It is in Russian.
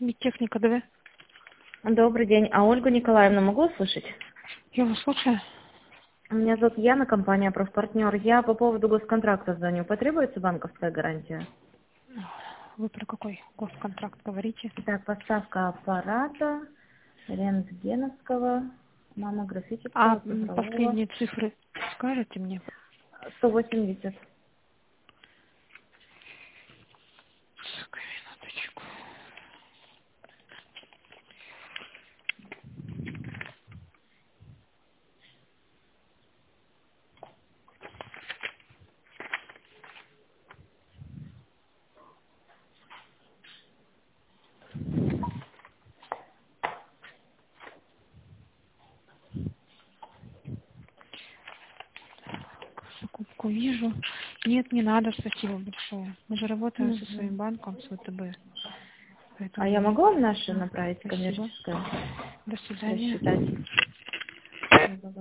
Медтехника, давай. Добрый день. А Ольгу Николаевну могу услышать? Я вас слушаю. Меня зовут Яна, компания «Профпартнер». Я по поводу госконтракта звоню. Потребуется банковская гарантия? Вы про какой госконтракт говорите? Так, поставка аппарата рентгеновского, А маммографического, цифрового. последние цифры скажете мне? 180. Так, минуточку. Закупку вижу. Нет, не надо, спасибо большое. Мы же работаем со своим Мгм. банком, с ВТБ. А Поэтому я нет. могу вам наше направить Спасибо. коммерческое? До свидания. Рассчитать?